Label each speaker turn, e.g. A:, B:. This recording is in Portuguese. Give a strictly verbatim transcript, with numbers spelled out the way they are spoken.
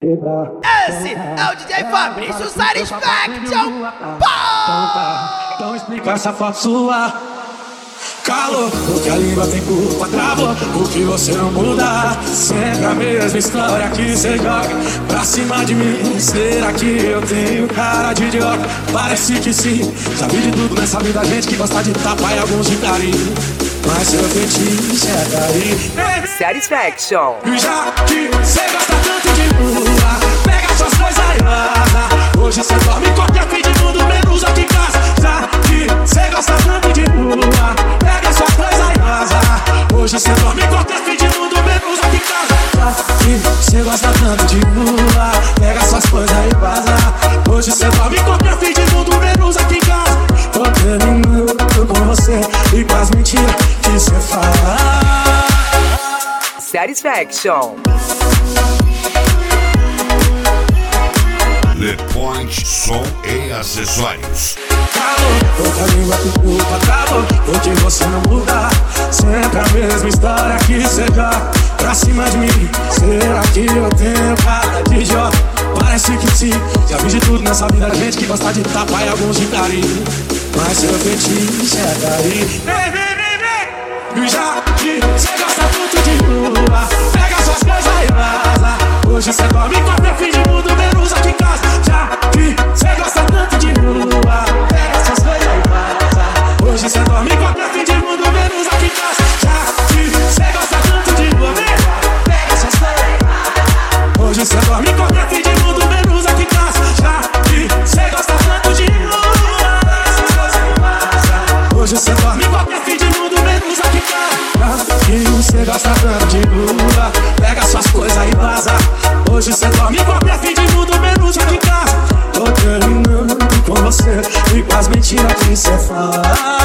A: Esse é o D J Fabrício Satisfaction.
B: Então explica essa foto sua. Calor, porque a língua tem culpa, travou, porque você não muda. Sempre a mesma história que cê joga pra cima de mim. Será que eu tenho cara de idiota? Parece que sim. Já vi de tudo nessa vida, gente que gosta de tapar e alguns de carinho. Mas seu fetiche é daí
C: Satisfaction.
B: Já que cê gosta tanto de lua, pega suas coisas e vaza. Hoje cê dorme em qualquer fim de mundo, menos aqui em casa. Já que cê gosta tanto de lua, pega suas coisas e vaza. Hoje cê dorme em qualquer fim de mundo, menos aqui em casa. Já que cê gosta tanto de lua, pega suas coisas e vaza. Hoje cê dorme em qualquer fim de mundo, menos aqui em casa. Tô terminando com você e com as mentiras que cê fala.
C: Satisfaction.
D: The Point Som e Acessórios.
B: Calor, toda língua que culpa, acabou, porque você não muda. Sempre a mesma história que cê joga pra cima de mim. Será que eu tenho cara de idiota? Parece que sim. Já vi de tudo nessa vida, gente que gosta de tapar e alguns de carinho. Mas seu fetiche é daí. Vem, vem, vem, vem. Já que cê gosta tanto de lua, pega suas coisas e vaza. Hoje cê dorme em qualquer fim de mundo, menos aqui em casa. Já que cê gosta tanto de lua, pega suas coisas e vaza. Hoje cê dorme em qualquer fim de mundo, menos aqui em casa. Já que cê gosta tanto de lua, pega suas coisas e vaza. Hoje cê dorme em qualquer fim de mundo, menos aqui em casa. Já que cê gosta tanto de lua, pega suas coisas e vaza. Hoje cê dorme em qualquer fim de mundo, menos aqui em casa. Já que cê gosta tanto de lua, pega suas coisas e vaza. Hoje cê dorme em qualquer fim de mundo, menos aqui em casa. Tô terminando com você e com as mentiras que cê fala.